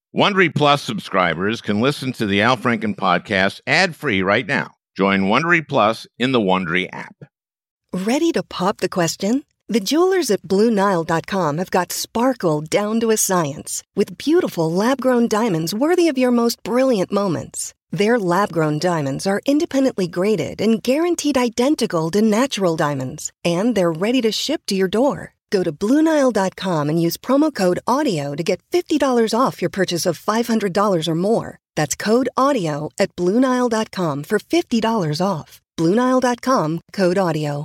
Wondery Plus subscribers can listen to the Al Franken podcast ad-free right now. Join Wondery Plus in the Wondery app. Ready to pop the question? The jewelers at BlueNile.com have got sparkle down to a science with beautiful lab-grown diamonds worthy of your most brilliant moments. Their lab-grown diamonds are independently graded and guaranteed identical to natural diamonds, and they're ready to ship to your door. Go to BlueNile.com and use promo code AUDIO to get $50 off your purchase of $500 or more. That's code AUDIO at BlueNile.com for $50 off. BlueNile.com, code AUDIO.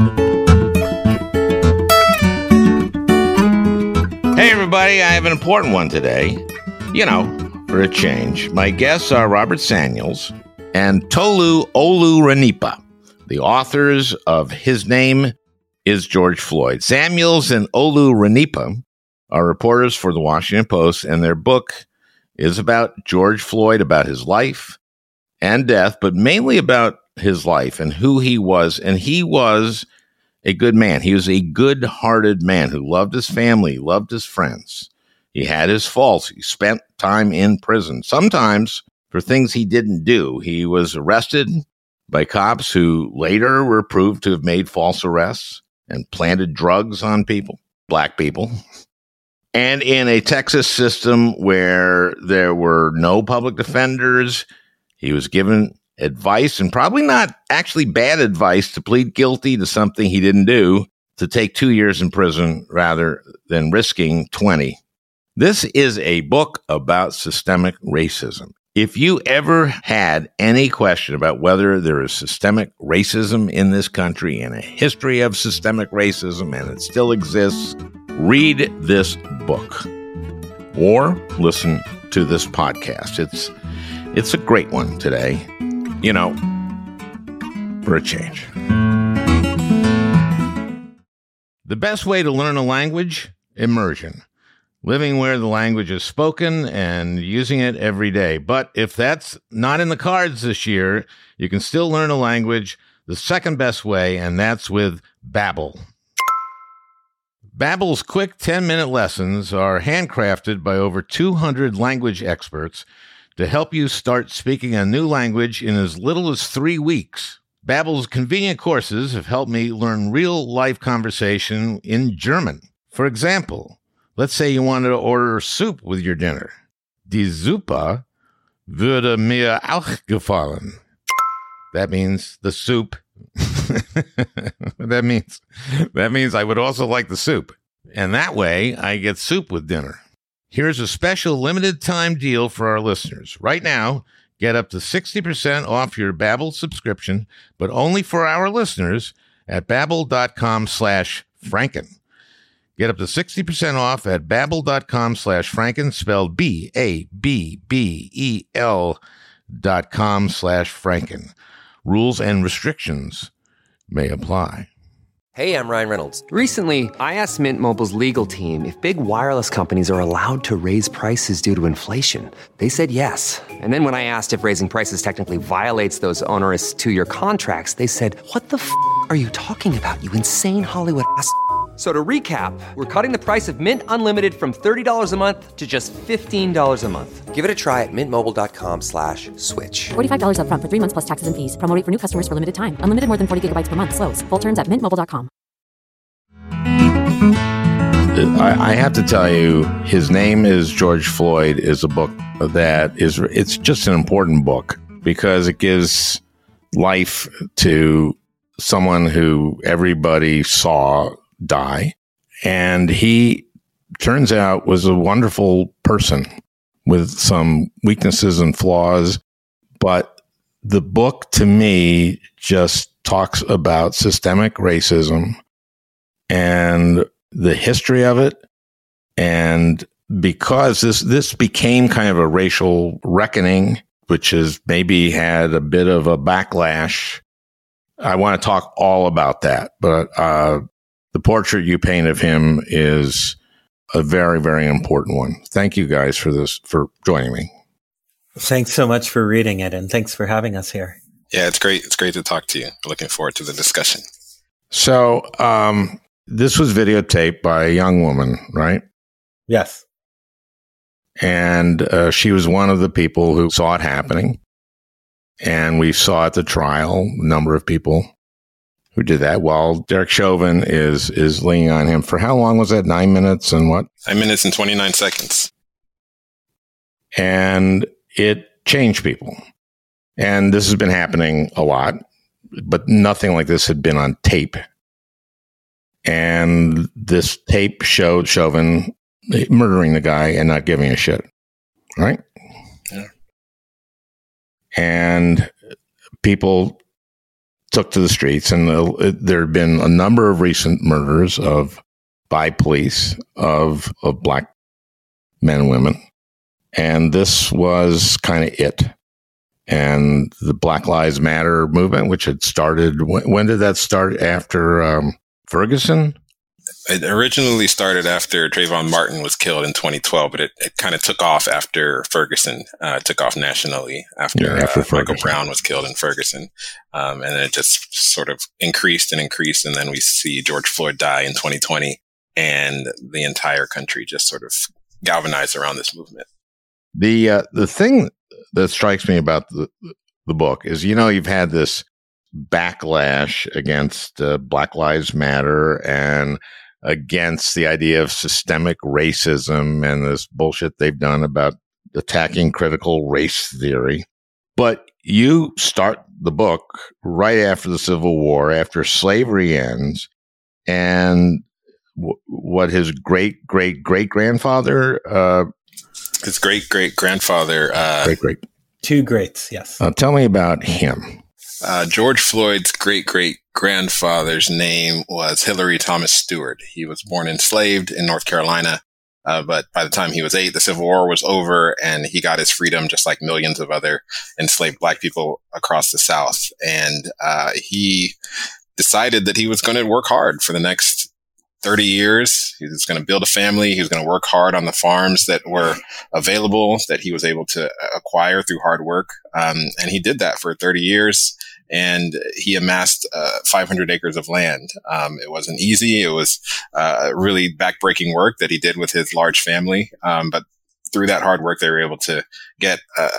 Hey, everybody, I have an important one today. For a change. My guests are Robert Samuels and Tolu Olorunnipa, the authors of His Name is George Floyd. Samuels and Olorunnipa are reporters for the Washington Post, and their book is about George Floyd, about his life and death, but mainly about his life and who he was. And he was a good man. He was a good-hearted man who loved his family, loved his friends. He had his faults. He spent time in prison, sometimes for things he didn't do. He was arrested by cops who later were proved to have made false arrests and planted drugs on people, black people. And in a Texas system where there were no public defenders, he was given advice, and probably not actually bad advice, to plead guilty to something he didn't do, to take 2 years in prison rather than risking 20. This is a book about systemic racism. If you ever had any question about whether there is systemic racism in this country and a history of systemic racism, and it still exists, read this book or listen to this podcast. It's a great one today, for a change. The best way to learn a language? Immersion. Living where the language is spoken and using it every day. But if that's not in the cards this year, you can still learn a language the second best way, and that's with Babbel. Babbel's quick 10-minute lessons are handcrafted by over 200 language experts to help you start speaking a new language in as little as 3 weeks. Babbel's convenient courses have helped me learn real-life conversation in German. For example, let's say you wanted to order soup with your dinner. Die Suppe würde mir auch gefallen. That means the soup. That means I would also like the soup. And that way, I get soup with dinner. Here's a special limited time deal for our listeners. Right now, get up to 60% off your Babbel subscription, but only for our listeners at babbel.com/Franken. Get up to 60% off at babbel.com/Franken, spelled BABBEL.com/Franken. Rules and restrictions may apply. Hey, I'm Ryan Reynolds. Recently, I asked Mint Mobile's legal team if big wireless companies are allowed to raise prices due to inflation. They said yes. And then when I asked if raising prices technically violates those onerous 2-year contracts, they said, "What the f*** are you talking about, you insane Hollywood ass?" So to recap, we're cutting the price of Mint Unlimited from $30 a month to just $15 a month. Give it a try at mintmobile.com/switch. $45 up front for 3 months plus taxes and fees. Promo rate for new customers for limited time. Unlimited more than 40 gigabytes per month. Slows full terms at mintmobile.com. I have to tell you, His Name is George Floyd is a book it's just an important book because it gives life to someone who everybody saw die. And he, turns out, was a wonderful person with some weaknesses and flaws. But the book, to me, just talks about systemic racism and the history of it. And because this became kind of a racial reckoning, which has maybe had a bit of a backlash, I want to talk all about that. But the portrait you paint of him is a very, very important one. Thank you guys for joining me. Thanks so much for reading it, and thanks for having us here. Yeah, it's great. It's great to talk to you. Looking forward to the discussion. So this was videotaped by a young woman, right? Yes. And she was one of the people who saw it happening. And we saw at the trial a number of people who did that, while Derek Chauvin is leaning on him for how long was that? 9 minutes and what? 9 minutes and 29 seconds. And it changed people. And this has been happening a lot, but nothing like this had been on tape. And this tape showed Chauvin murdering the guy and not giving a shit. Right? Yeah. And people took to the streets, and there have been a number of recent murders by police of black men and women. And this was kind of it. And the Black Lives Matter movement, which had started, when did that start? After Ferguson? It originally started after Trayvon Martin was killed in 2012, but it kind of took off after Ferguson, took off nationally after Michael Brown was killed in Ferguson. And then it just sort of increased and increased. And then we see George Floyd die in 2020, and the entire country just sort of galvanized around this movement. The thing that strikes me about the book is, you've had this backlash against Black Lives Matter and against the idea of systemic racism and this bullshit they've done about attacking critical race theory. But you start the book right after the Civil War, after slavery ends, and what his great-great-great-grandfather... his great-great-grandfather... Great-great. Two greats, yes. Tell me about him. George Floyd's great-great-grandfather's name was Hillary Thomas Stewart. He was born enslaved in North Carolina, but by the time he was 8, the Civil War was over, and he got his freedom just like millions of other enslaved black people across the South. And he decided that he was going to work hard for the next 30 years. He was going to build a family. He was going to work hard on the farms that were available, that he was able to acquire through hard work. And he did that for 30 years. And he amassed 500 acres of land. It wasn't easy. It was really backbreaking work that he did with his large family. But through that hard work, they were able to get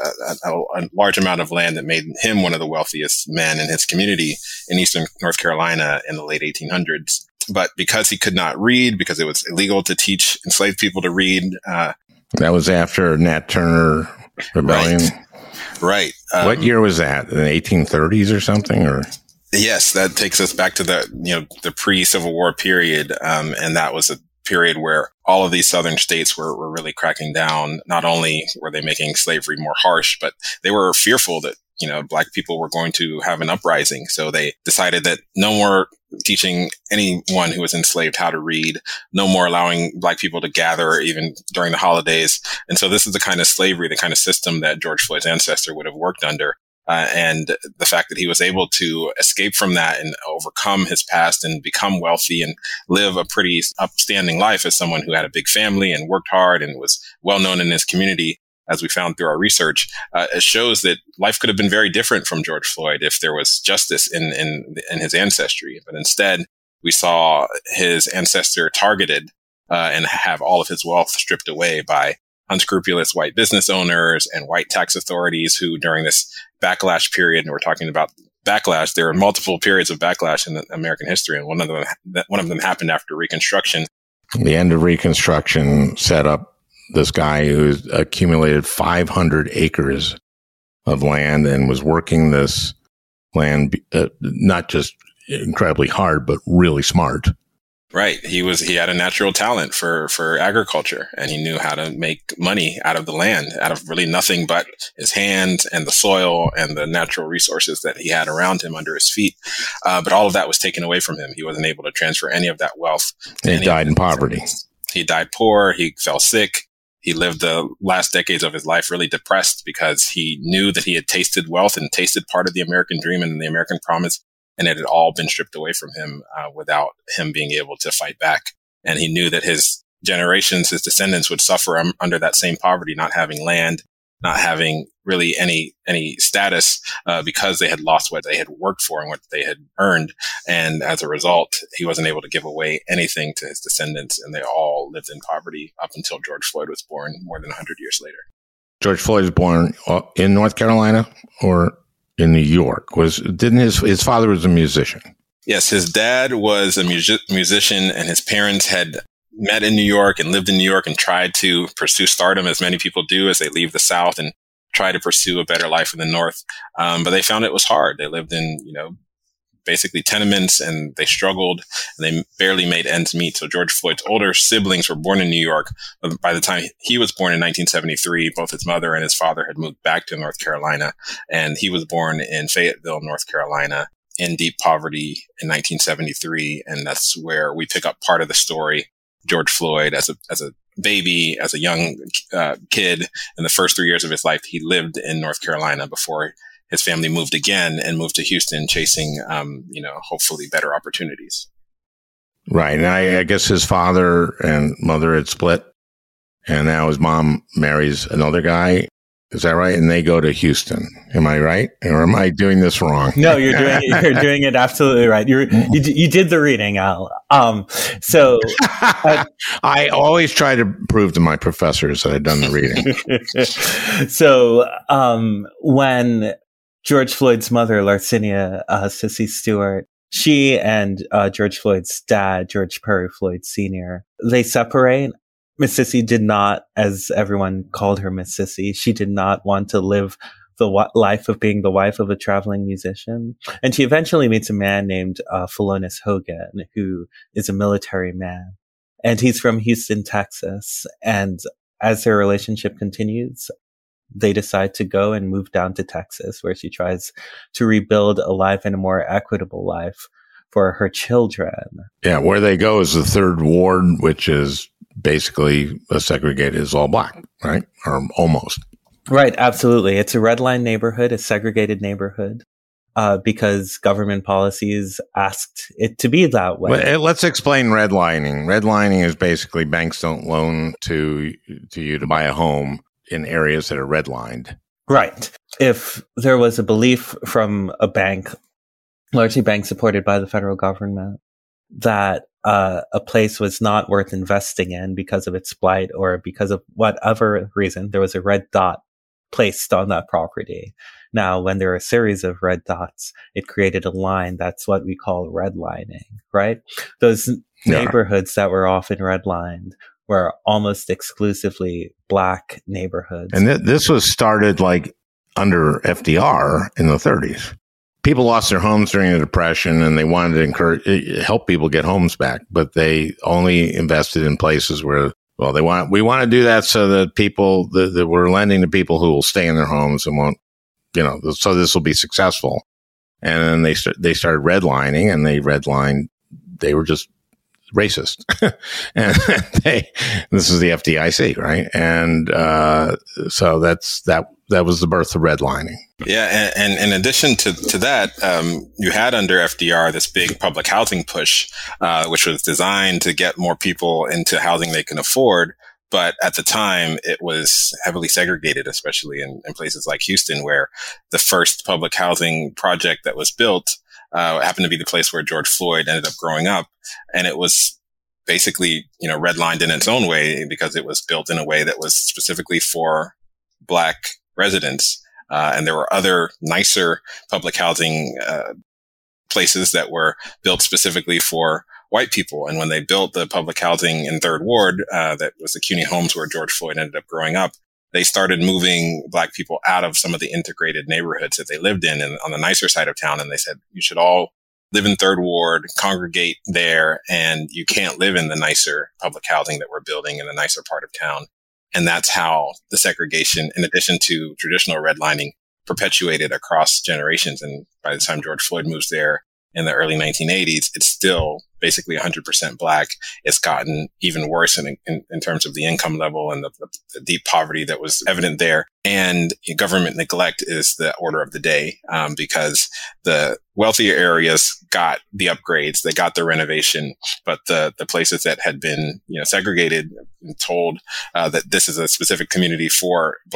a large amount of land that made him one of the wealthiest men in his community in eastern North Carolina in the late 1800s. But because he could not read, because it was illegal to teach enslaved people to read. That was after Nat Turner Rebellion. Right. What year was that? In the 1830s or something? Or yes, that takes us back to the pre-Civil War period. And that was a period where all of these southern states were really cracking down. Not only were they making slavery more harsh, but they were fearful that, black people were going to have an uprising. So they decided that no more teaching anyone who was enslaved how to read, no more allowing black people to gather even during the holidays. And so this is the kind of slavery, the kind of system that George Floyd's ancestor would have worked under. And the fact that he was able to escape from that and overcome his past and become wealthy and live a pretty upstanding life as someone who had a big family and worked hard and was well known in his community, as we found through our research, it shows that life could have been very different from George Floyd if there was justice in his ancestry. But instead, we saw his ancestor targeted and have all of his wealth stripped away by unscrupulous white business owners and white tax authorities who, during this backlash period, and we're talking about backlash, there are multiple periods of backlash in American history, and one of them happened after Reconstruction. The end of Reconstruction set up this guy who accumulated 500 acres of land and was working this land not just incredibly hard, but really smart. Right. He had a natural talent for agriculture, and he knew how to make money out of the land, out of really nothing but his hands and the soil and the natural resources that he had around him under his feet. But all of that was taken away from him. He wasn't able to transfer any of that wealth. He died in poverty. He died poor. He fell sick. He lived the last decades of his life really depressed because he knew that he had tasted wealth and tasted part of the American dream and the American promise, and it had all been stripped away from him without him being able to fight back. And he knew that his generations, his descendants would suffer under that same poverty, not having land, not having really any status because they had lost what they had worked for and what they had earned. And as a result, he wasn't able to give away anything to his descendants, and they all lived in poverty up until George Floyd was born more than 100 years later. George Floyd was born in North Carolina or in New York? Didn't his father was a musician? Yes, his dad was a musician, and his parents had met in New York and lived in New York and tried to pursue stardom, as many people do as they leave the South and try to pursue a better life in the North. But they found it was hard. They lived in, basically tenements, and they struggled, and they barely made ends meet. So George Floyd's older siblings were born in New York. But by the time he was born in 1973, both his mother and his father had moved back to North Carolina, and he was born in Fayetteville, North Carolina, in deep poverty in 1973. And that's where we pick up part of the story. George Floyd, as a baby, as a young kid, in the first 3 years of his life, he lived in North Carolina before his family moved again and moved to Houston, chasing, hopefully better opportunities. Right. And I guess his father and mother had split, and now his mom marries another guy. Is that right? And they go to Houston. Am I right? Or am I doing this wrong? No, you're doing it absolutely right. You did the reading, Al. I always try to prove to my professors that I've done the reading. So, when George Floyd's mother, Larcinia Cissy Stewart, she and George Floyd's dad, George Perry Floyd Sr., they separate. Miss Cissy did not, as everyone called her Miss Cissy, she did not want to live the life of being the wife of a traveling musician. And she eventually meets a man named Philonis Hogan, who is a military man. And he's from Houston, Texas. And as their relationship continues, they decide to go and move down to Texas, where she tries to rebuild a life and a more equitable life for her children. Yeah, where they go is the Third Ward, which is basically segregated as all black, right? Or almost. Right, absolutely. It's a red line neighborhood, a segregated neighborhood, because government policies asked it to be that way. Well, let's explain redlining. Redlining is basically banks don't loan to you to buy a home in areas that are redlined. Right. If there was a belief from a bank, largely bank supported by the federal government, that a place was not worth investing in because of its blight or because of whatever reason, there was a red dot placed on that property. Now, when there are a series of red dots, it created a line. That's what we call redlining, right? Those neighborhoods that were often redlined were almost exclusively black neighborhoods. And this was started like under FDR in the 30s. People lost their homes during the Depression, and they wanted to help people get homes back, but they only invested in places where, we want to do that so that people that we're lending to people who will stay in their homes and won't, so this will be successful. And then they started redlining, and they were just racist. And this is the FDIC, right? And so that was the birth of redlining. Yeah, and in addition to that, you had under FDR this big public housing push, which was designed to get more people into housing they can afford. But at the time, it was heavily segregated, especially in places like Houston, where the first public housing project that was built happened to be the place where George Floyd ended up growing up. And it was basically, redlined in its own way because it was built in a way that was specifically for black residents. And there were other nicer public housing places that were built specifically for white people. And when they built the public housing in Third Ward, that was the CUNY Homes where George Floyd ended up growing up, they started moving black people out of some of the integrated neighborhoods that they lived in and on the nicer side of town. And they said, you should all live in Third Ward, congregate there, and you can't live in the nicer public housing that we're building in the nicer part of town. And that's how the segregation, in addition to traditional redlining, perpetuated across generations. And by the time George Floyd moves there in the early 1980s, it's still basically 100% black. It's gotten even worse in terms of the income level and the deep poverty that was evident there. And government neglect is the order of the day, because the wealthier areas got the upgrades, they got the renovation, but the places that had been, segregated and told that this is a specific community for black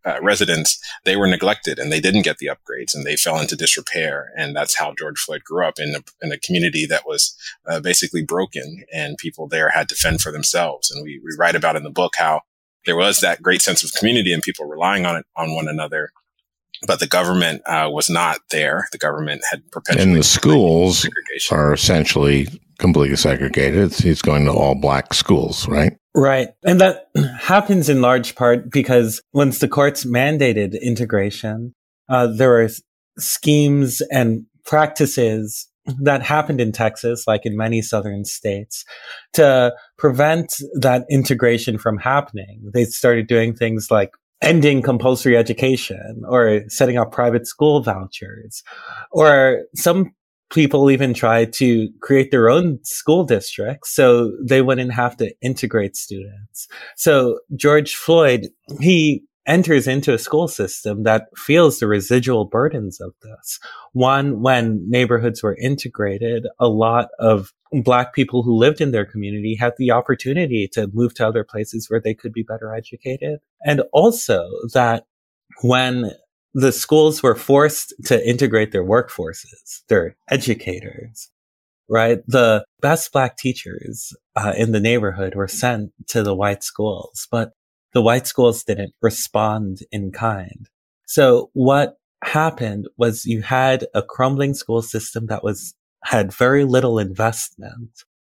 residents, they were neglected and they didn't get the upgrades and they fell into disrepair. And that's how George Floyd grew up in a community that was basically broken, and people there had to fend for themselves. And we write about in the book how there was that great sense of community and people relying on one another. But the government was not there. The government had perpetuated. And the schools are essentially completely segregated. It's going to all black schools, right? Right. And that happens in large part because once the courts mandated integration, there were schemes and practices that happened in Texas, like in many southern states, to prevent that integration from happening. They started doing things like ending compulsory education or setting up private school vouchers, or some people even tried to create their own school districts so they wouldn't have to integrate students. So George Floyd, he enters into a school system that feels the residual burdens of this. One, when neighborhoods were integrated, a lot of Black people who lived in their community had the opportunity to move to other places where they could be better educated. And also that when the schools were forced to integrate their workforces, their educators, right? The best Black teachers in the neighborhood were sent to the white schools, but the white schools didn't respond in kind. So what happened was you had a crumbling school system that had very little investment,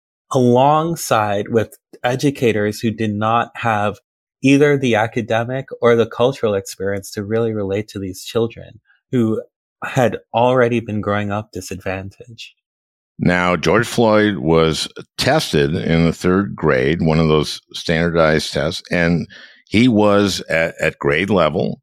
alongside with educators who did not have either the academic or the cultural experience to really relate to these children who had already been growing up disadvantaged. Now, George Floyd was tested in the third grade, one of those standardized tests, and he was at grade level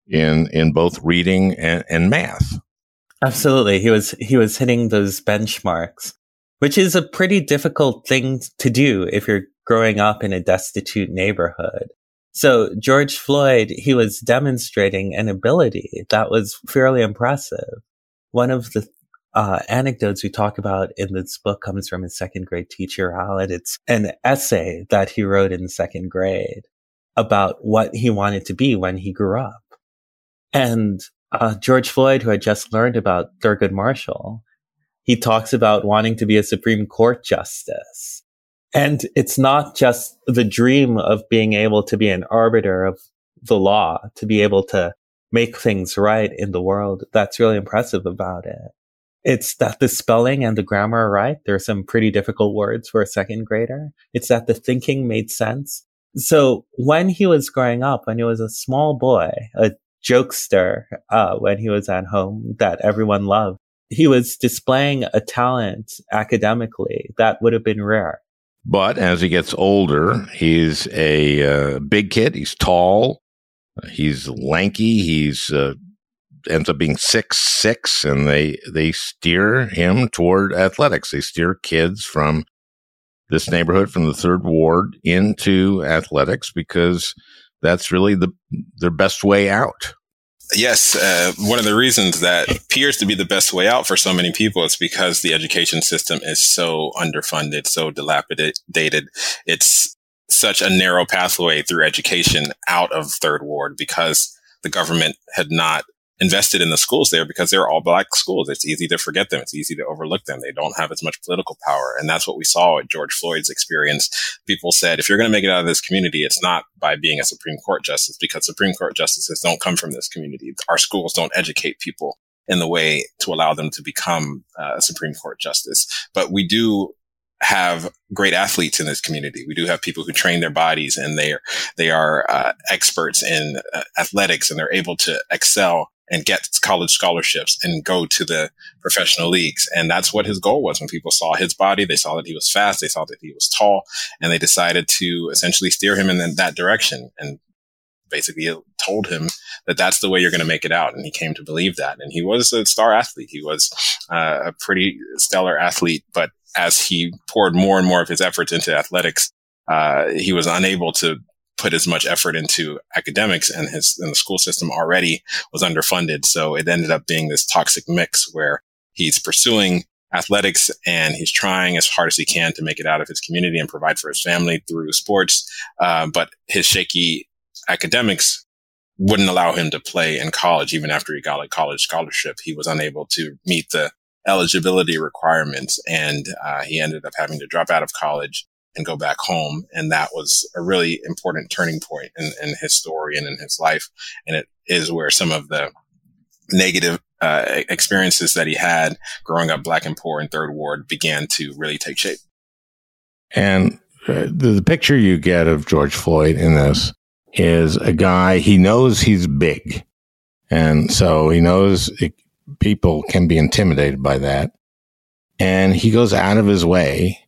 in both reading and math. Absolutely. He was hitting those benchmarks, which is a pretty difficult thing to do if you're growing up in a destitute neighborhood. So George Floyd, he was demonstrating an ability that was fairly impressive. One of the anecdotes we talk about in this book comes from his second grade teacher, Howlett. It's an essay that he wrote in second grade about what he wanted to be when he grew up. And George Floyd, who had just learned about Thurgood Marshall, he talks about wanting to be a Supreme Court justice. And it's not just the dream of being able to be an arbiter of the law, to be able to make things right in the world. That's really impressive about it. It's that the spelling and the grammar are right. There are some pretty difficult words for a second grader. It's that the thinking made sense. So when he was growing up, when he was a small boy, a jokester, when he was at home that everyone loved, he was displaying a talent academically that would have been rare. But as he gets older, he's a big kid. He's tall. He's lanky. He's ends up being 6'6", and they steer him toward athletics. They steer kids from this neighborhood, from the Third Ward, into athletics because that's really their best way out. Yes, one of the reasons that appears to be the best way out for so many people is because the education system is so underfunded, so dilapidated. It's such a narrow pathway through education out of Third Ward because the government had not invested in the schools there because they're all Black schools. It's easy to forget them. It's easy to overlook them. They don't have as much political power. And that's what we saw at George Floyd's experience. People said, if you're going to make it out of this community, it's not by being a Supreme Court justice, because Supreme Court justices don't come from this community. Our schools don't educate people in the way to allow them to become a Supreme Court justice. But we do have great athletes in this community. We do have people who train their bodies, and they are experts in athletics, and they're able to excel and get college scholarships and go to the professional leagues. And that's what his goal was. When people saw his body, they saw that he was fast, they saw that he was tall, and they decided to essentially steer him in that direction and basically told him that that's the way you're going to make it out. And he came to believe that. And he was a star athlete. He was a pretty stellar athlete. But as he poured more and more of his efforts into athletics, he was unable to put as much effort into academics, and the school system already was underfunded. So it ended up being this toxic mix where he's pursuing athletics and he's trying as hard as he can to make it out of his community and provide for his family through sports. But his shaky academics wouldn't allow him to play in college. Even after he got a college scholarship, he was unable to meet the eligibility requirements. And he ended up having to drop out of college and go back home. And that was a really important turning point in his story and in his life. And it is where some of the negative experiences that he had growing up Black and poor in Third Ward began to really take shape. And the picture you get of George Floyd in this is a guy, he knows he's big. And so he knows people can be intimidated by that. And he goes out of his way.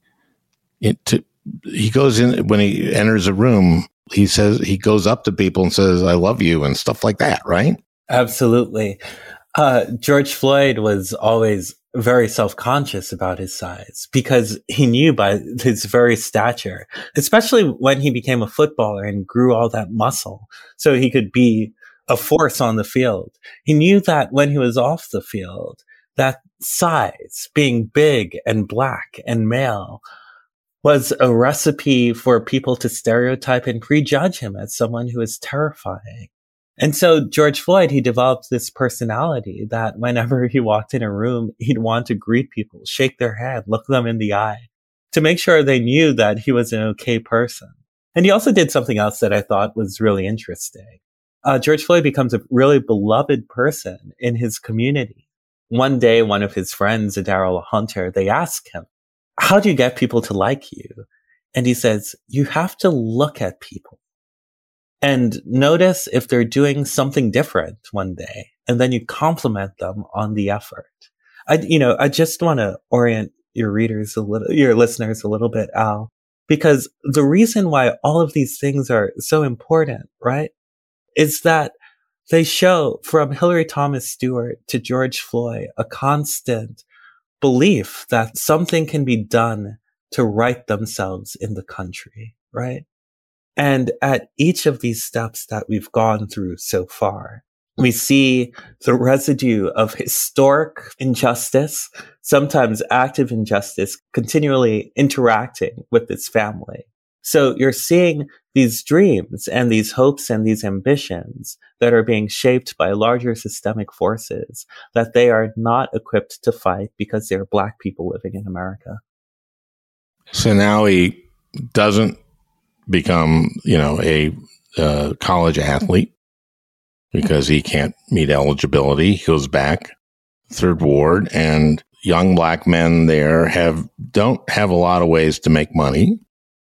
He goes in, when he enters a room, he goes up to people and says, I love you, and stuff like that, right? Absolutely. George Floyd was always very self-conscious about his size because he knew by his very stature, especially when he became a footballer and grew all that muscle so he could be a force on the field. He knew that when he was off the field, that size, being big and Black and male, was a recipe for people to stereotype and prejudge him as someone who is terrifying. And so George Floyd, he developed this personality that whenever he walked in a room, he'd want to greet people, shake their hand, look them in the eye to make sure they knew that he was an okay person. And he also did something else that I thought was really interesting. George Floyd becomes a really beloved person in his community. One day, one of his friends, Daryl Hunter, they ask him, how do you get people to like you? And he says, you have to look at people and notice if they're doing something different one day, and then you compliment them on the effort. I just want to orient your listeners a little bit, Al, because the reason why all of these things are so important, right, is that they show from Hillary Thomas Stewart to George Floyd a constant belief that something can be done to right themselves in the country, right? And at each of these steps that we've gone through so far, we see the residue of historic injustice, sometimes active injustice, continually interacting with this family. So you're seeing these dreams and these hopes and these ambitions that are being shaped by larger systemic forces that they are not equipped to fight because they're Black people living in America. So now he doesn't become, a college athlete because he can't meet eligibility. He goes back, Third Ward, and young Black men there don't have a lot of ways to make money.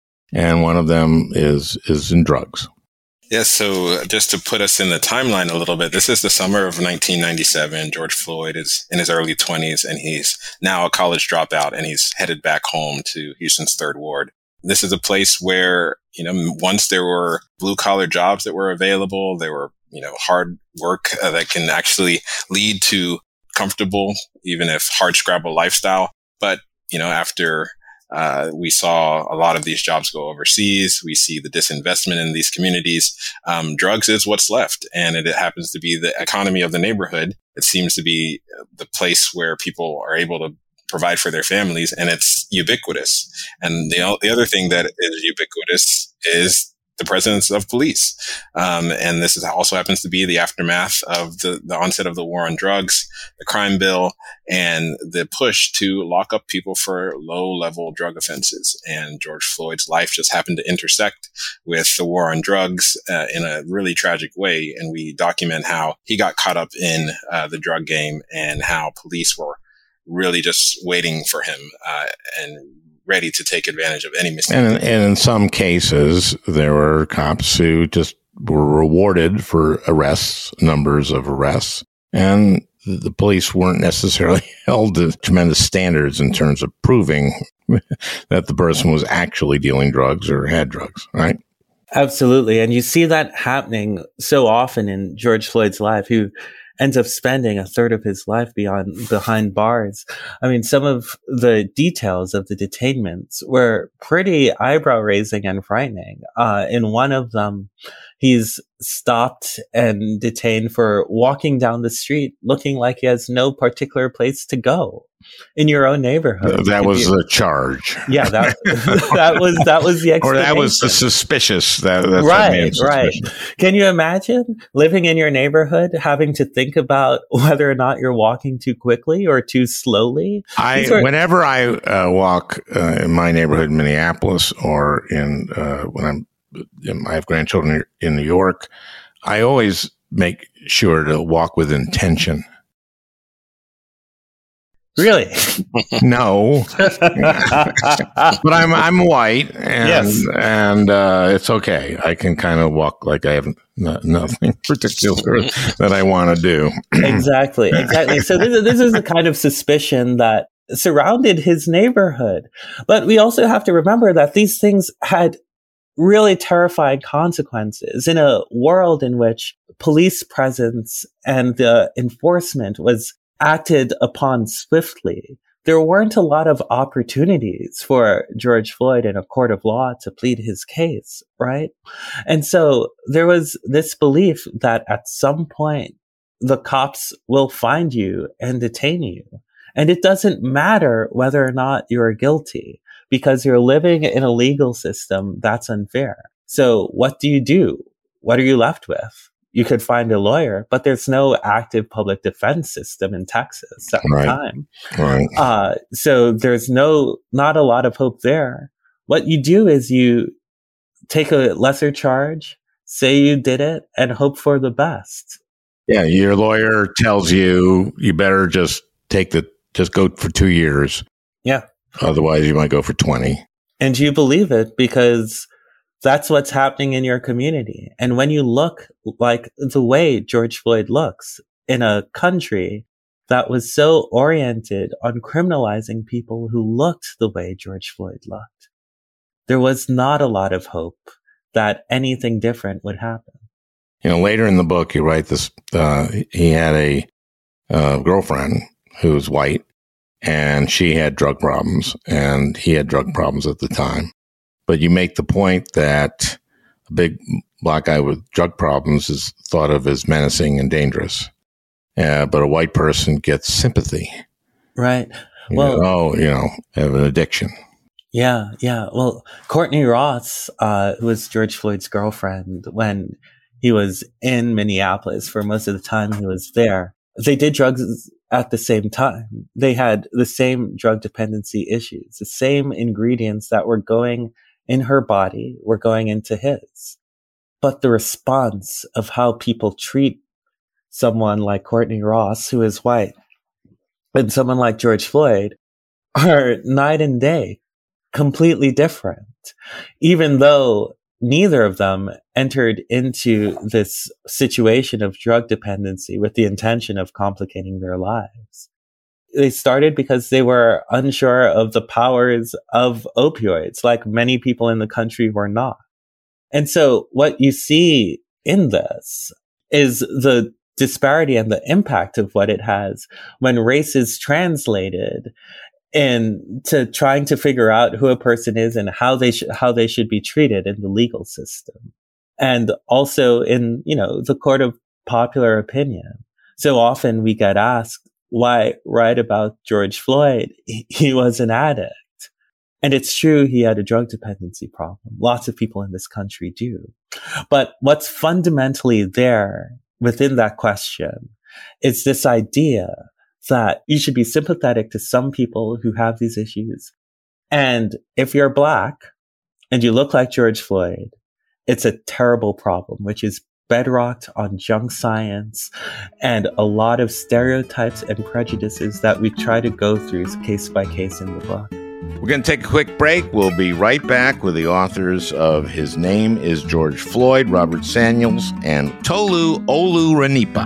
And one of them is in drugs. Yes. So just to put us in the timeline a little bit, this is the summer of 1997. George Floyd is in his early 20s, and he's now a college dropout, and he's headed back home to Houston's Third Ward. This is a place where, once there were blue collar jobs that were available, there were, hard work that can actually lead to comfortable, even if hard scrabble lifestyle. But, after we saw a lot of these jobs go overseas, we see the disinvestment in these communities. Drugs is what's left. And it happens to be the economy of the neighborhood. It seems to be the place where people are able to provide for their families, and it's ubiquitous. And the other thing that is ubiquitous is the presence of police. And this also happens to be the aftermath of the onset of the war on drugs, the crime bill, and the push to lock up people for low-level drug offenses. And George Floyd's life just happened to intersect with the war on drugs in a really tragic way. And we document how he got caught up in the drug game and how police were really just waiting for him and ready to take advantage of any mistake. And in some cases, there were cops who just were rewarded for numbers of arrests, and the police weren't necessarily held to tremendous standards in terms of proving that the person was actually dealing drugs or had drugs, right? Absolutely. And you see that happening so often in George Floyd's life, who ends up spending a third of his life behind bars. I mean, some of the details of the detainments were pretty eyebrow raising and frightening. In one of them, He's stopped and detained for walking down the street looking like he has no particular place to go in your own neighborhood. That was the charge. Yeah, that was the explanation. Or that was the suspicious. That's right. Can you imagine living in your neighborhood, having to think about whether or not you're walking too quickly or too slowly? Whenever I walk in my neighborhood in Minneapolis, or when I have grandchildren in New York, I always make sure to walk with intention. Really? No, but I'm white, and it's okay. I can kind of walk like I have nothing particular that I want to do. Exactly. So this is the kind of suspicion that surrounded his neighborhood. But we also have to remember that these things had really terrifying consequences in a world in which police presence and the enforcement was acted upon swiftly. There weren't a lot of opportunities for George Floyd in a court of law to plead his case, right? And so there was this belief that at some point the cops will find you and detain you. And it doesn't matter whether or not you're guilty, because you're living in a legal system that's unfair. So what do? What are you left with? You could find a lawyer, but there's no active public defense system in Texas at the time. Right. So there's not a lot of hope there. What you do is you take a lesser charge, say you did it, and hope for the best. Yeah, your lawyer tells you better just go for 2 years. Yeah. Otherwise, you might go for 20. And you believe it because that's what's happening in your community. And when you look like the way George Floyd looks in a country that was so oriented on criminalizing people who looked the way George Floyd looked, there was not a lot of hope that anything different would happen. Later in the book, you write this, he had a girlfriend who was white, and she had drug problems, and he had drug problems at the time. But you make the point that a big black guy with drug problems is thought of as menacing and dangerous. But a white person gets sympathy. Right. Have an addiction. Yeah. Well, Courtney Ross, who was George Floyd's girlfriend when he was in Minneapolis for most of the time he was there, they did drugs at the same time. They had the same drug dependency issues, the same ingredients that were going in her body were going into his. But the response of how people treat someone like Courtney Ross, who is white, and someone like George Floyd are night and day, completely different, even though neither of them entered into this situation of drug dependency with the intention of complicating their lives. They started because they were unsure of the powers of opioids, like many people in the country were not. And so what you see in this is the disparity and the impact of what it has when race is translated into trying to figure out who a person is and how they should be treated in the legal system. And also in, the court of popular opinion. So often we get asked, why write about George Floyd? He was an addict. And it's true, he had a drug dependency problem. Lots of people in this country do. But what's fundamentally there within that question is this idea that you should be sympathetic to some people who have these issues. And if you're Black and you look like George Floyd, it's a terrible problem, which is bedrocked on junk science and a lot of stereotypes and prejudices that we try to go through case by case in the book. We're going to take a quick break. We'll be right back with the authors of His Name is George Floyd, Robert Samuels, and Tolu Olorunnipa.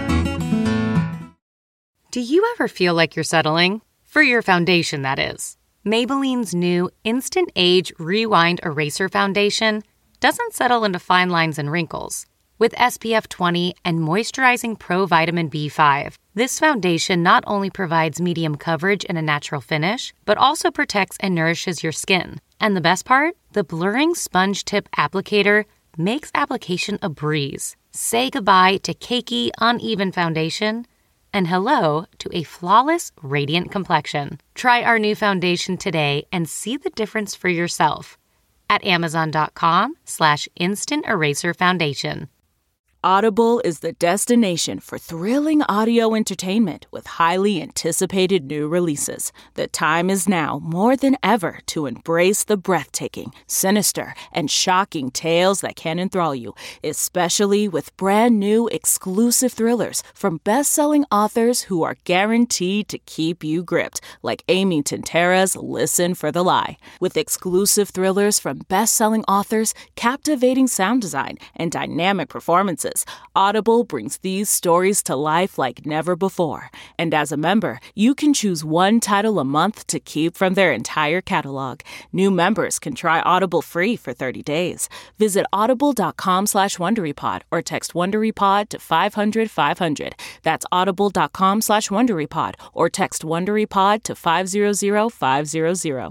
Do you ever feel like you're settling? For your foundation, that is. Maybelline's new Instant Age Rewind Eraser Foundation doesn't settle into fine lines and wrinkles. With SPF 20 and moisturizing Pro Vitamin B5, this foundation not only provides medium coverage and a natural finish, but also protects and nourishes your skin. And the best part? The blurring sponge tip applicator makes application a breeze. Say goodbye to cakey, uneven foundation and hello to a flawless, radiant complexion. Try our new foundation today and see the difference for yourself at Amazon.com/Instant Eraser Foundation. Audible is the destination for thrilling audio entertainment with highly anticipated new releases. The time is now more than ever to embrace the breathtaking, sinister, and shocking tales that can enthrall you, especially with brand new exclusive thrillers from best-selling authors who are guaranteed to keep you gripped, like Amy Tintera's Listen for the Lie. With exclusive thrillers from best-selling authors, captivating sound design, and dynamic performances, Audible brings these stories to life like never before. And as a member, you can choose one title a month to keep from their entire catalog. New members can try Audible free for 30 days. Visit audible.com/WonderyPod or text WonderyPod to 500-500. That's audible.com/WonderyPod or text WonderyPod to 500-500.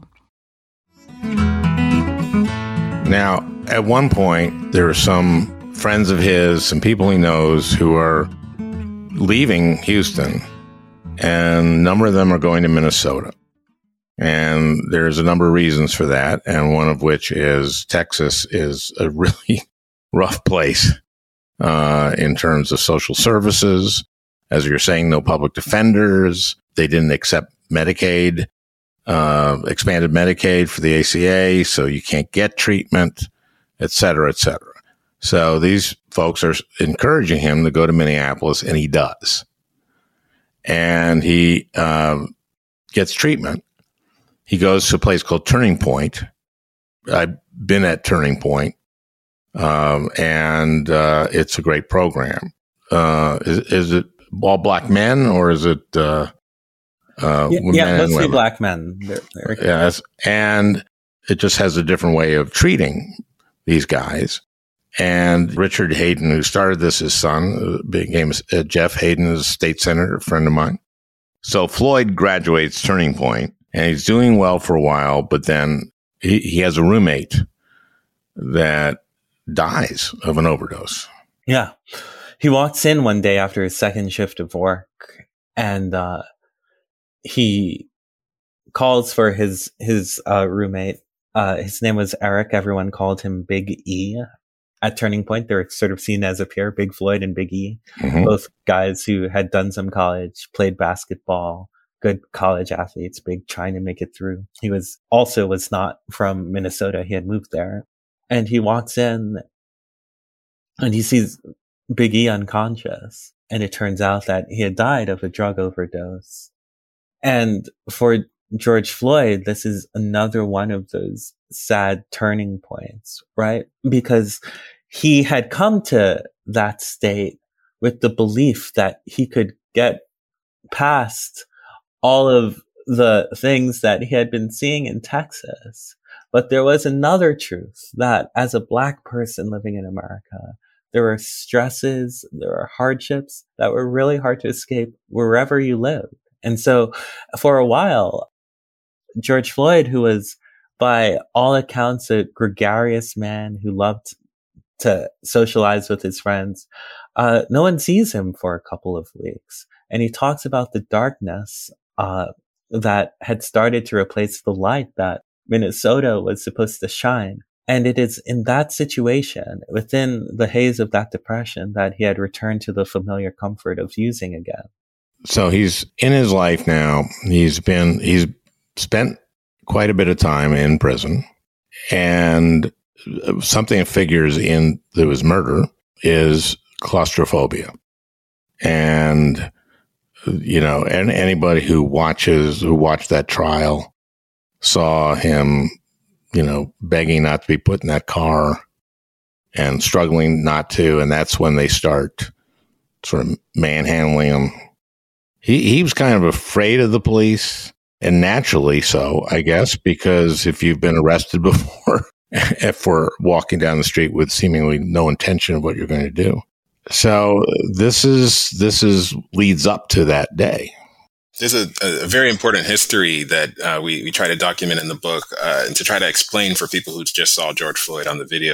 Now, at one point, there are some friends of his, some people he knows who are leaving Houston, and a number of them are going to Minnesota. And there's a number of reasons for that, and one of which is Texas is a really rough place in terms of social services. As you're saying, no public defenders. They didn't accept Medicaid, expanded Medicaid for the ACA, so you can't get treatment, et cetera, et cetera. So these folks are encouraging him to go to Minneapolis, and he does. And he gets treatment. He goes to a place called Turning Point. I've been at Turning Point, and it's a great program. Is it all black men, or is it women mostly black men. Yes, and it just has a different way of treating these guys. And Richard Hayden, who started this, his son, became Jeff Hayden, is a state senator, a friend of mine. So Floyd graduates Turning Point, and he's doing well for a while, but then he has a roommate that dies of an overdose. Yeah. He walks in one day after his second shift of work, and he calls for his roommate. His name was Eric. Everyone called him Big E. At Turning Point, they're sort of seen as a pair, Big Floyd and Big E, both guys who had done some college, played basketball, good college athletes, Big trying to make it through. He was not from Minnesota. He had moved there. And he walks in and he sees Big E unconscious. And it turns out that he had died of a drug overdose. And for George Floyd, this is another one of those sad turning points, right? Because he had come to that state with the belief that he could get past all of the things that he had been seeing in Texas. But there was another truth that as a Black person living in America, there were stresses, there were hardships that were really hard to escape wherever you lived. And so for a while, George Floyd, who was by all accounts a gregarious man who loved to socialize with his friends, no one sees him for a couple of weeks. And he talks about the darkness that had started to replace the light that Minnesota was supposed to shine. And it is in that situation, within the haze of that depression, that he had returned to the familiar comfort of using again. So he's in his life now. He's spent quite a bit of time in prison, and something that figures in his murder is claustrophobia. And, you know, and anybody who watched that trial saw him, you know, begging not to be put in that car and struggling not to. And that's when they start sort of manhandling him. He was kind of afraid of the police, and naturally so, I guess, because if you've been arrested before for walking down the street with seemingly no intention of what you're going to do. So this leads up to that day. There's a very important history that we try to document in the book and to try to explain for people who just saw George Floyd on the video.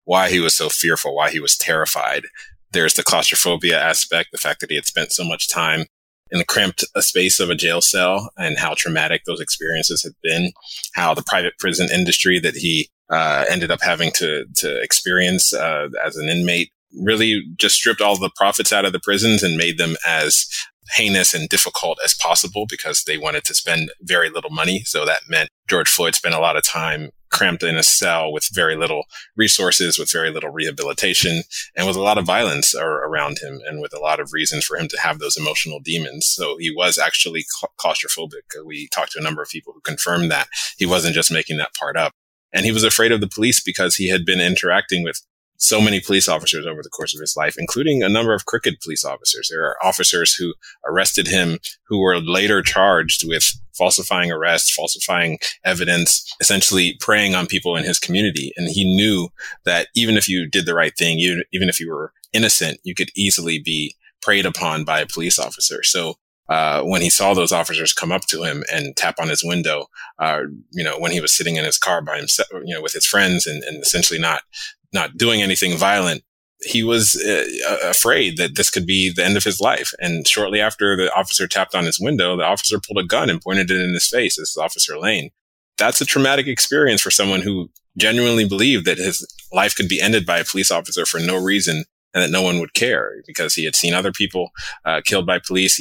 why he was so fearful, why he was terrified. There's the claustrophobia aspect, the fact that he had spent so much time in the cramped space of a jail cell and how traumatic those experiences had been, how the private prison industry that he ended up having to experience as an inmate really just stripped all the profits out of the prisons and made them as heinous and difficult as possible because they wanted to spend very little money. So that meant George Floyd spent a lot of time cramped in a cell with very little resources, with very little rehabilitation, and with a lot of violence around him, and with a lot of reasons for him to have those emotional demons. So he was actually claustrophobic. We talked to a number of people who confirmed that. He wasn't just making that part up. And he was afraid of the police because he had been interacting with so many police officers over the course of his life, including a number of crooked police officers. There are officers who arrested him who were later charged with falsifying arrests, falsifying evidence, essentially preying on people in his community. And he knew that even if you did the right thing, even if you were innocent, you could easily be preyed upon by a police officer. So when he saw those officers come up to him and tap on his window, when he was sitting in his car by himself, with his friends and essentially not doing anything violent, he was afraid that this could be the end of his life. And shortly after the officer tapped on his window, the officer pulled a gun and pointed it in his face. This is Officer Lane. That's a traumatic experience for someone who genuinely believed that his life could be ended by a police officer for no reason, and that no one would care because he had seen other people killed by police.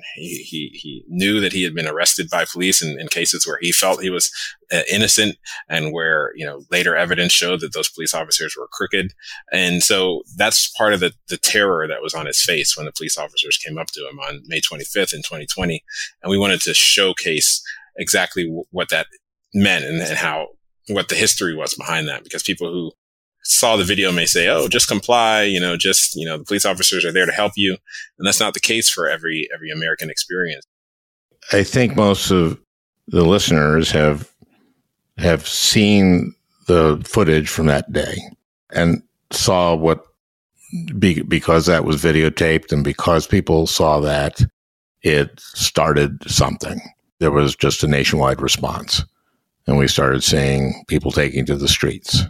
He knew that he had been arrested by police in cases where he felt he was innocent, and where later evidence showed that those police officers were crooked. And so that's part of the terror that was on his face when the police officers came up to him on May 25th in 2020. And we wanted to showcase exactly what that meant and what the history was behind that, because people who saw the video may say, oh, just comply, the police officers are there to help you. And that's not the case for every American experience. I think most of the listeners have seen the footage from that day and saw because that was videotaped and because people saw that, it started something. There was just a nationwide response, and we started seeing people taking to the streets.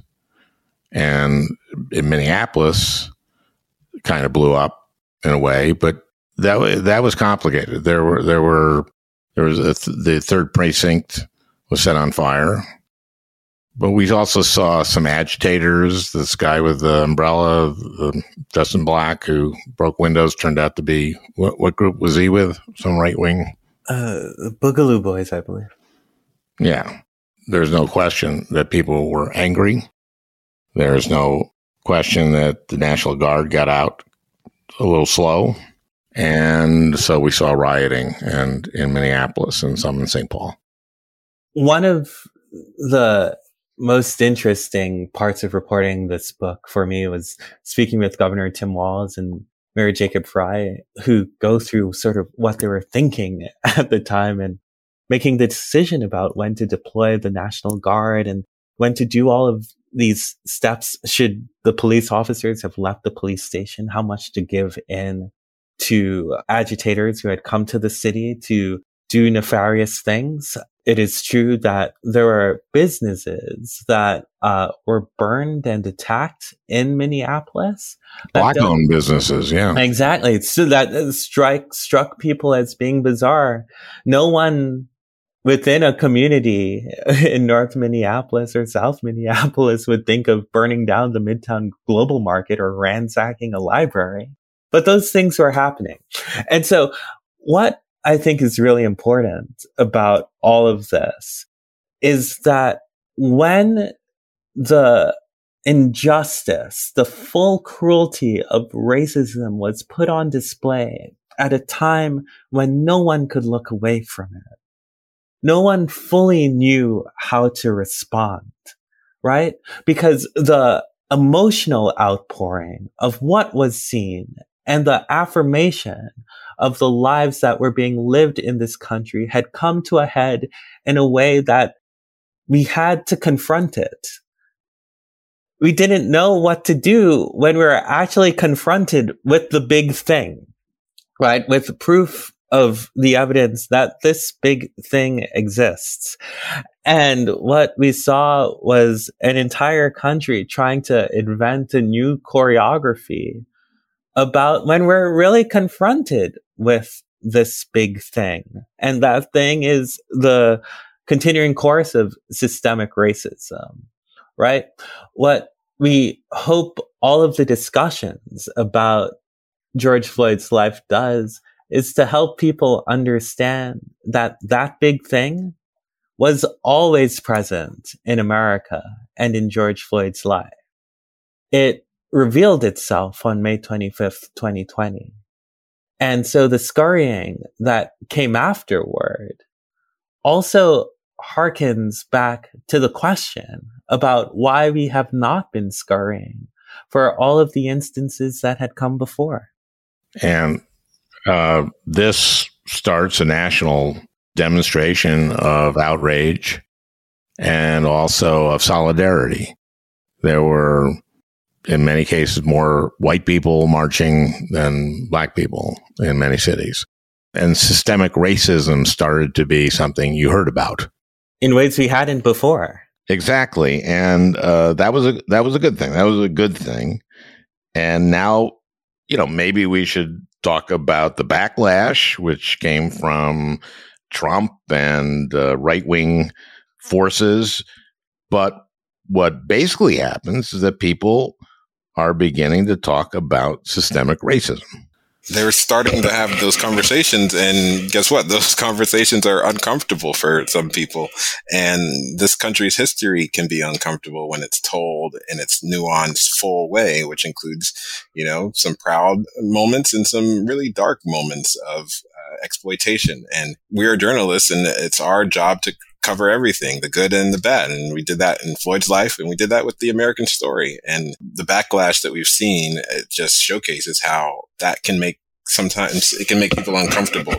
And in Minneapolis, kind of blew up in a way, but that was complicated. The third precinct was set on fire, but we also saw some agitators. This guy with the umbrella, dressed in black, who broke windows, turned out to be what group was he with? Some right wing. The Boogaloo Boys, I believe. Yeah, there's no question that people were angry. There's no question that the National Guard got out a little slow. And so we saw rioting in Minneapolis and some in St. Paul. One of the most interesting parts of reporting this book for me was speaking with Governor Tim Walz and Mary Jacob Frey, who go through sort of what they were thinking at the time and making the decision about when to deploy the National Guard and when to do all of these steps. Should the police officers have left the police station? How much to give in to agitators who had come to the city to do nefarious things? It is true that there were businesses that were burned and attacked in Minneapolis. Black-owned businesses, yeah. Exactly. So that struck people as being bizarre. No one within a community in North Minneapolis or South Minneapolis would think of burning down the Midtown Global Market or ransacking a library. But those things were happening. And so what I think is really important about all of this is that when the injustice, the full cruelty of racism was put on display at a time when no one could look away from it, no one fully knew how to respond, right? Because the emotional outpouring of what was seen and the affirmation of the lives that were being lived in this country had come to a head in a way that we had to confront it. We didn't know what to do when we were actually confronted with the big thing, right? With proof of the evidence that this big thing exists. And what we saw was an entire country trying to invent a new choreography about when we're really confronted with this big thing. And that thing is the continuing course of systemic racism, right? What we hope all of the discussions about George Floyd's life does is to help people understand that that big thing was always present in America and in George Floyd's life. It revealed itself on May 25th, 2020. And so the scurrying that came afterward also harkens back to the question about why we have not been scurrying for all of the instances that had come before. And this starts a national demonstration of outrage and also of solidarity. There were, in many cases, more white people marching than black people in many cities. And systemic racism started to be something you heard about. In ways we hadn't before. Exactly. And that was a good thing. That was a good thing. And now, maybe we should talk about the backlash, which came from Trump and right-wing forces. But what basically happens is that people are beginning to talk about systemic racism. They're starting to have those conversations, and guess what? Those conversations are uncomfortable for some people. And this country's history can be uncomfortable when it's told in its nuanced, full way, which includes, some proud moments and some really dark moments of exploitation. And we're journalists, and it's our job to cover everything, the good and the bad. And we did that in Floyd's life, and we did that with the American story. And the backlash that we've seen, it just showcases how that can make, sometimes it can make people uncomfortable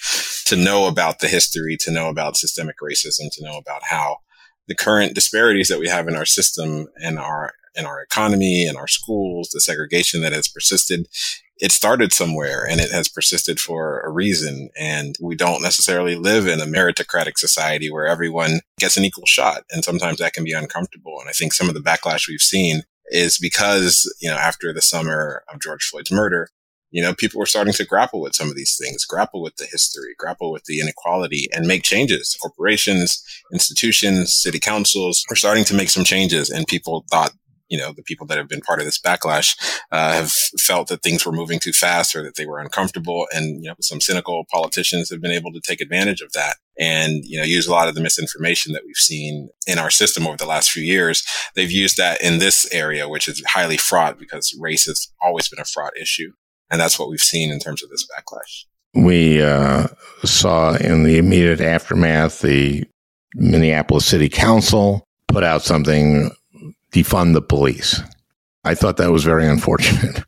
to know about the history, to know about systemic racism, to know about how the current disparities that we have in our system and our economy and our schools, the segregation that has persisted. It started somewhere and it has persisted for a reason. And we don't necessarily live in a meritocratic society where everyone gets an equal shot. And sometimes that can be uncomfortable. And I think some of the backlash we've seen is because, after the summer of George Floyd's murder, people were starting to grapple with some of these things, grapple with the history, grapple with the inequality, and make changes. Corporations, institutions, city councils are starting to make some changes. And people thought, the people that have been part of this backlash have felt that things were moving too fast or that they were uncomfortable. And, some cynical politicians have been able to take advantage of that and, use a lot of the misinformation that we've seen in our system over the last few years. They've used that in this area, which is highly fraught because race has always been a fraught issue. And that's what we've seen in terms of this backlash. We saw in the immediate aftermath, the Minneapolis City Council put out something, defund the police. I thought that was very unfortunate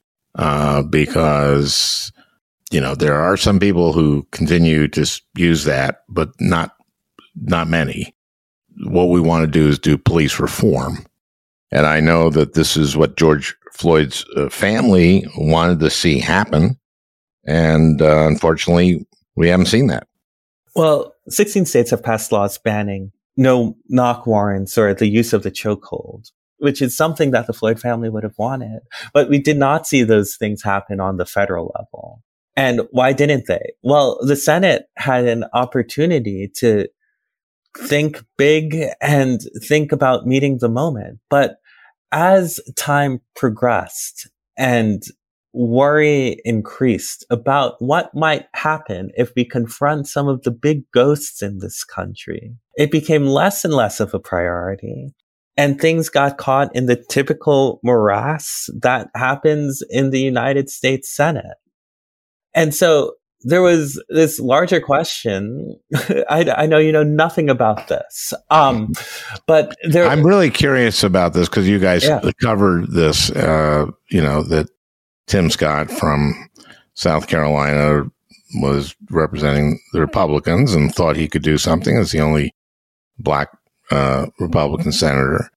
because, there are some people who continue to use that, but not many. What we want to do is do police reform. And I know that this is what George Floyd's family wanted to see happen. And unfortunately, we haven't seen that. Well, 16 states have passed laws banning no knock warrants or the use of the chokehold, which is something that the Floyd family would have wanted. But we did not see those things happen on the federal level. And why didn't they? Well, the Senate had an opportunity to think big and think about meeting the moment. But as time progressed and worry increased about what might happen if we confront some of the big ghosts in this country, it became less and less of a priority. And things got caught in the typical morass that happens in the United States Senate. And so there was this larger question. I know you know nothing about this, but I'm really curious about this because you guys covered this. That Tim Scott from South Carolina was representing the Republicans and thought he could do something as the only black Republican senator.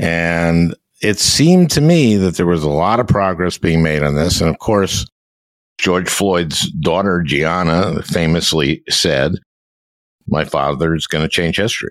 And it seemed to me that there was a lot of progress being made on this. And of course, George Floyd's daughter, Gianna, famously said, "My father's going to change history."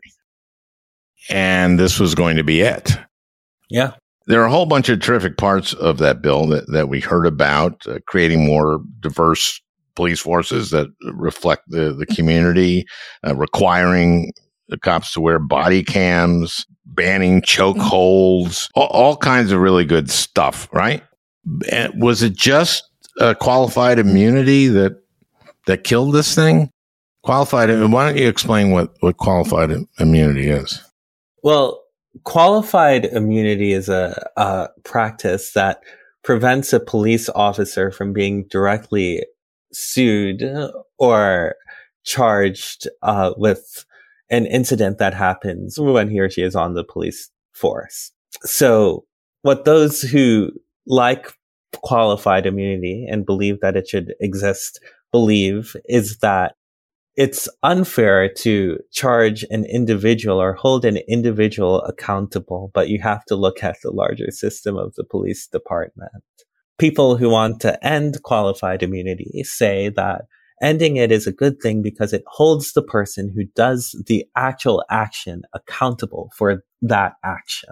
And this was going to be it. Yeah. There are a whole bunch of terrific parts of that bill that we heard about, creating more diverse police forces that reflect the community, requiring the cops to wear body cams, banning chokeholds, all kinds of really good stuff, right? And was it just qualified immunity that killed this thing? Why don't you explain what qualified immunity is? Well, qualified immunity is a practice that prevents a police officer from being directly sued or charged with an incident that happens when he or she is on the police force. So what those who like qualified immunity and believe that it should exist believe is that it's unfair to charge an individual or hold an individual accountable, but you have to look at the larger system of the police department. People who want to end qualified immunity say that ending it is a good thing because it holds the person who does the actual action accountable for that action.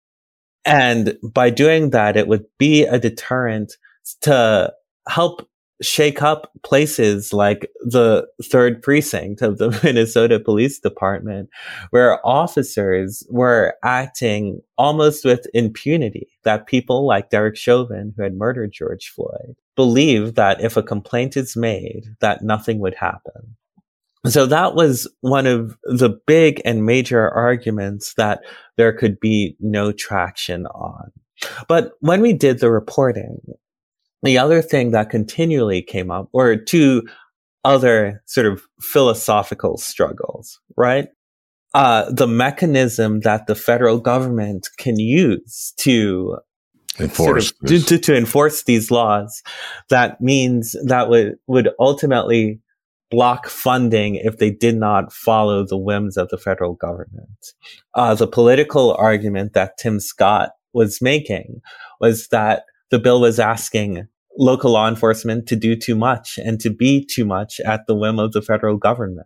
And by doing that, it would be a deterrent to help shake up places like the 3rd precinct of the Minnesota Police Department, where officers were acting almost with impunity, that people like Derek Chauvin, who had murdered George Floyd, believed that if a complaint is made, that nothing would happen. So that was one of the big and major arguments that there could be no traction on. But when we did the reporting, the other thing that continually came up were two other sort of philosophical struggles, right? The mechanism that the federal government can use to enforce to enforce these laws, that means that would ultimately block funding if they did not follow the whims of the federal government. The political argument that Tim Scott was making was that the bill was asking local law enforcement to do too much and to be too much at the whim of the federal government.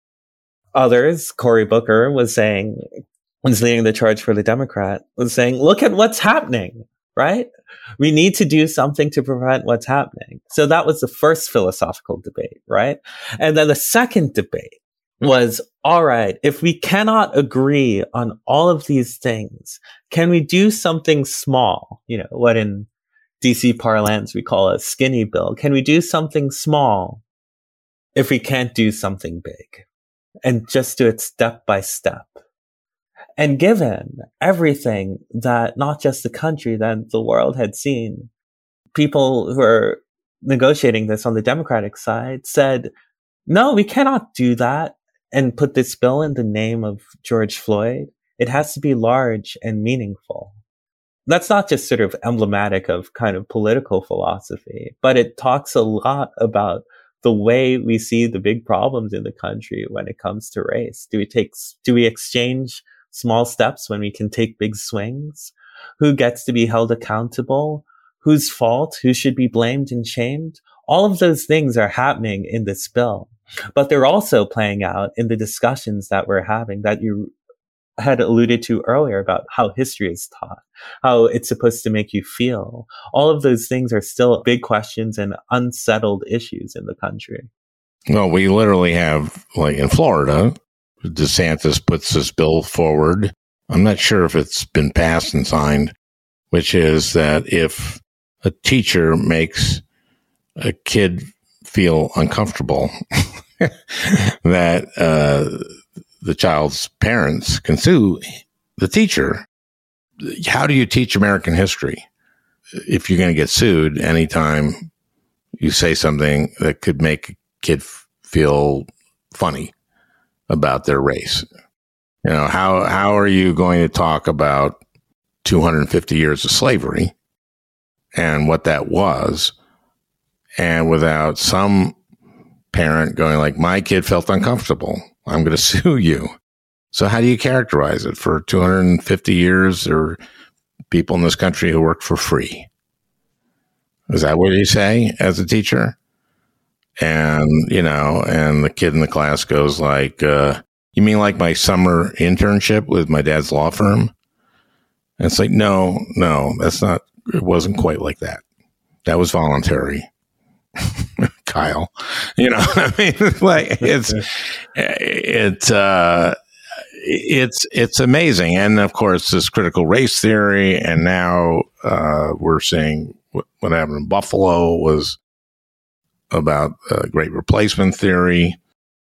Others, Cory Booker was leading the charge for the Democrat, was saying, look at what's happening, right? We need to do something to prevent what's happening. So that was the first philosophical debate, right? And then the second debate was, all right, if we cannot agree on all of these things, can we do something small? You know, what in DC parlance we call a skinny bill. Can we do something small if we can't do something big? And just do it step by step. And given everything that not just the country, that the world had seen, people who are negotiating this on the Democratic side said, no, we cannot do that and put this bill in the name of George Floyd. It has to be large and meaningful. That's not just sort of emblematic of kind of political philosophy, but it talks a lot about the way we see the big problems in the country when it comes to race. Do we exchange small steps when we can take big swings? Who gets to be held accountable? Whose fault? Who should be blamed and shamed? All of those things are happening in this bill, but they're also playing out in the discussions that we're having, that you had alluded to earlier, about how history is taught, how it's supposed to make you feel. All of those things are still big questions and unsettled issues in the country. Well, we literally have, like in Florida, DeSantis puts this bill forward. I'm not sure if it's been passed and signed, which is that if a teacher makes a kid feel uncomfortable, that the child's parents can sue the teacher. How do you teach American history if you're going to get sued anytime you say something that could make a kid feel funny about their race? You know, how are you going to talk about 250 years of slavery and what that was, and without some parent going like, my kid felt uncomfortable, I'm going to sue you? So how do you characterize it? For 250 years, there were people in this country who worked for free. Is that what you say as a teacher? And, and the kid in the class goes like, you mean like my summer internship with my dad's law firm? And it's like, no, that's not, it wasn't quite like that. That was voluntary. Kyle, I mean, like it's amazing. And of course, this critical race theory. And now, we're seeing what happened in Buffalo was about great replacement theory,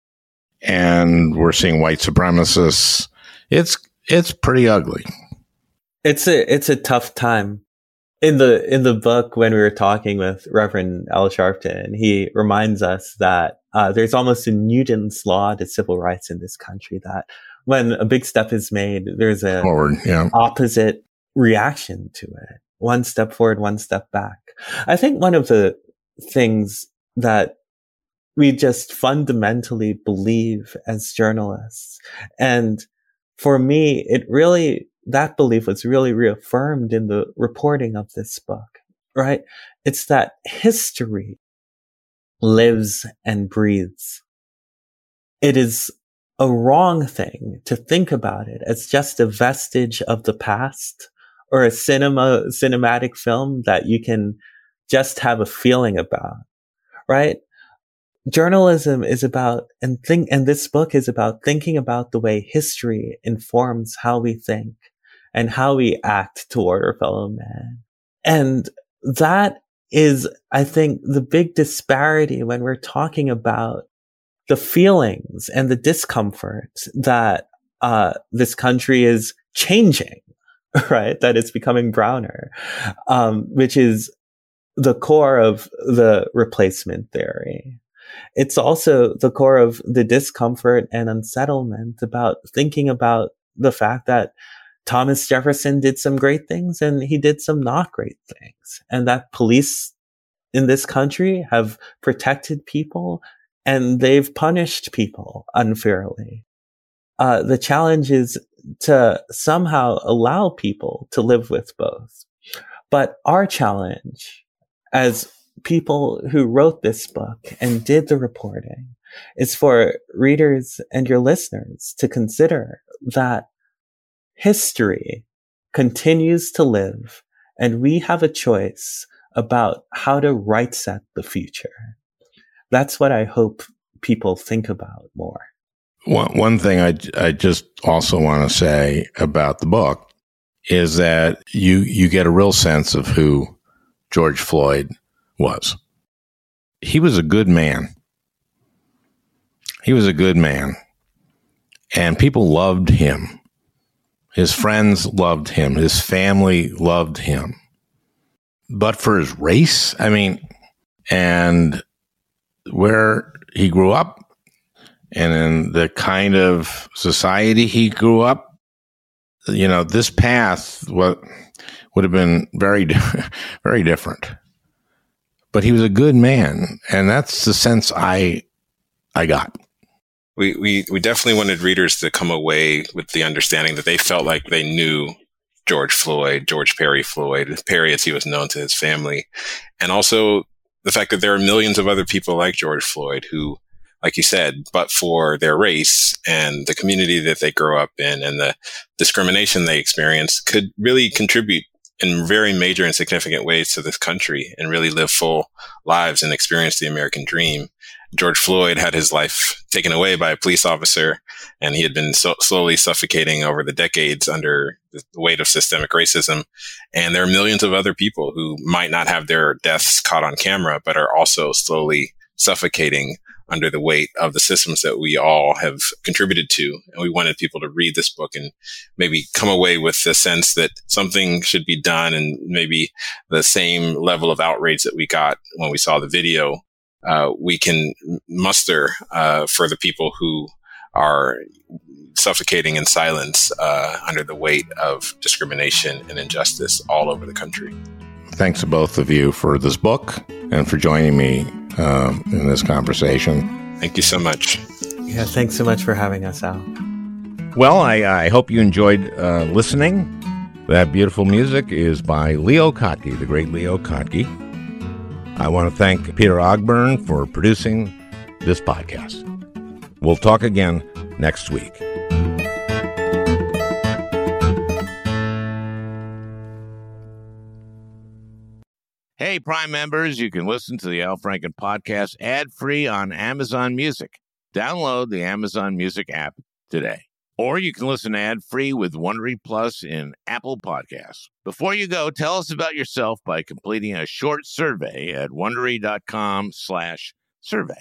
and we're seeing white supremacists. It's pretty ugly. It's a tough time. In the book, when we were talking with Reverend Al Sharpton, he reminds us that there's almost a Newton's law to civil rights in this country, that when a big step is made, there's a opposite reaction to it. One step forward, one step back. I think one of the things that we just fundamentally believe as journalists, and for me, that belief was really reaffirmed in the reporting of this book, right? It's that history lives and breathes. It is a wrong thing to think about it as just a vestige of the past or a cinematic film that you can just have a feeling about, right? Journalism is about, and this book is about thinking about the way history informs how we think and how we act toward our fellow man. And that is, I think, the big disparity when we're talking about the feelings and the discomfort that this country is changing, right? That it's becoming browner, which is the core of the replacement theory. It's also the core of the discomfort and unsettlement about thinking about the fact that Thomas Jefferson did some great things and he did some not great things, and that police in this country have protected people and they've punished people unfairly. The challenge is to somehow allow people to live with both. But our challenge as people who wrote this book and did the reporting is for readers and your listeners to consider that history continues to live, and we have a choice about how to right set the future. That's what I hope people think about more. One thing I just also want to say about the book is that you get a real sense of who George Floyd was. He was a good man. He was a good man. And people loved him. His friends loved him. His family loved him. But for his race, and where he grew up and in the kind of society he grew up, this path would have been very, very different. But he was a good man, and that's the sense I got. We definitely wanted readers to come away with the understanding that they felt like they knew George Perry Floyd, Perry as he was known to his family, and also the fact that there are millions of other people like George Floyd who, like you said, but for their race and the community that they grow up in and the discrimination they experience, could really contribute in very major and significant ways to this country and really live full lives and experience the American dream. George Floyd had his life taken away by a police officer, and he had been slowly suffocating over the decades under the weight of systemic racism. And there are millions of other people who might not have their deaths caught on camera, but are also slowly suffocating under the weight of the systems that we all have contributed to. And we wanted people to read this book and maybe come away with the sense that something should be done, and maybe the same level of outrage that we got when we saw the video, we can muster for the people who are suffocating in silence under the weight of discrimination and injustice all over the country. Thanks to both of you for this book and for joining me in this conversation. Thank you so much. Yeah, thanks so much for having us, Al. Well, I hope you enjoyed listening. That beautiful music is by Leo Kottke, the great Leo Kottke. I want to thank Peter Ogburn for producing this podcast. We'll talk again next week. Hey, Prime members, you can listen to the Al Franken podcast ad-free on Amazon Music. Download the Amazon Music app today. Or you can listen ad-free with Wondery Plus in Apple Podcasts. Before you go, tell us about yourself by completing a short survey at Wondery.com/survey.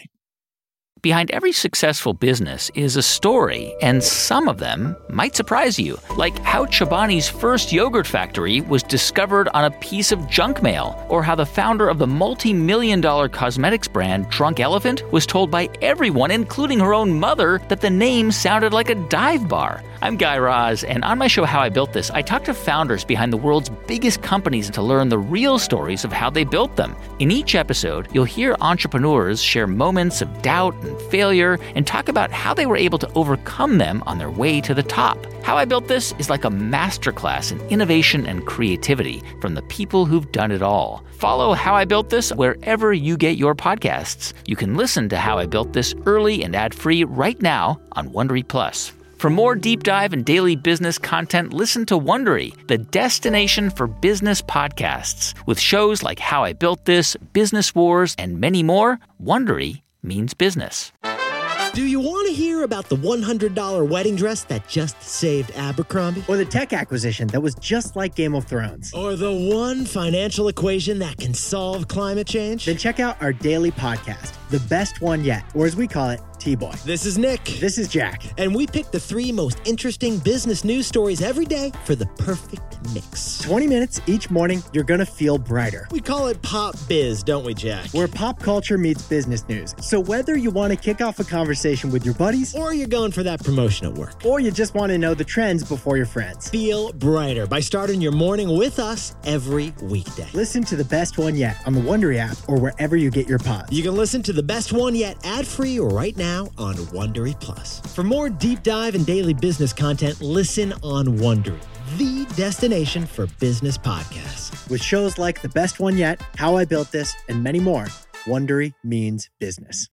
Behind every successful business is a story, and some of them might surprise you. Like how Chobani's first yogurt factory was discovered on a piece of junk mail, or how the founder of the multi-million-dollar cosmetics brand Drunk Elephant was told by everyone, including her own mother, that the name sounded like a dive bar. I'm Guy Raz, and on my show How I Built This, I talk to founders behind the world's biggest companies to learn the real stories of how they built them. In each episode, you'll hear entrepreneurs share moments of doubt and failure and talk about how they were able to overcome them on their way to the top. How I Built This is like a masterclass in innovation and creativity from the people who've done it all. Follow How I Built This wherever you get your podcasts. You can listen to How I Built This early and ad-free right now on Wondery Plus. For more deep dive and daily business content, listen to Wondery, the destination for business podcasts. With shows like How I Built This, Business Wars, and many more, Wondery means business. Do you want to hear about the $100 wedding dress that just saved Abercrombie? Or the tech acquisition that was just like Game of Thrones? Or the one financial equation that can solve climate change? Then check out our daily podcast, The Best One Yet, or as we call it, T-Boy. This is Nick. This is Jack. And we pick the 3 most interesting business news stories every day for the perfect mix. 20 minutes each morning, you're going to feel brighter. We call it Pop Biz, don't we, Jack? Where pop culture meets business news. So whether you want to kick off a conversation with your buddies, or you're going for that promotion at work, or you just want to know the trends before your friends, feel brighter by starting your morning with us every weekday. Listen to The Best One Yet on the Wondery app or wherever you get your pods. You can listen to The Best One Yet ad-free right now on Wondery Plus. For more deep dive and daily business content, listen on Wondery, the destination for business podcasts. With shows like The Best One Yet, How I Built This, and many more, Wondery means business.